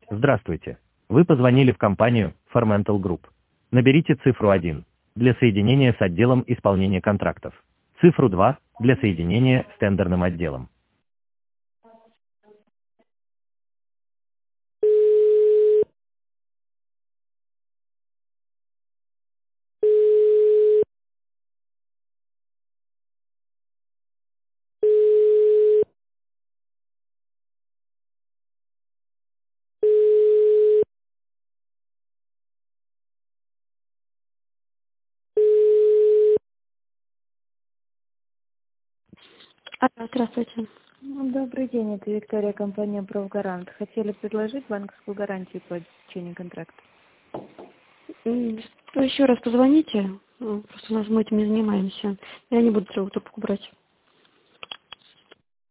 Здравствуйте. Вы позвонили в компанию Formental Group. Наберите цифру 1 для соединения с отделом исполнения контрактов. Цифру 2 для соединения с тендерным отделом. Здравствуйте. Добрый день, это Виктория, компания «Правгарант». Хотели предложить банковскую гарантию по заключению контракта. Еще раз позвоните. Просто у нас мы этим не занимаемся. Я не буду трубку брать.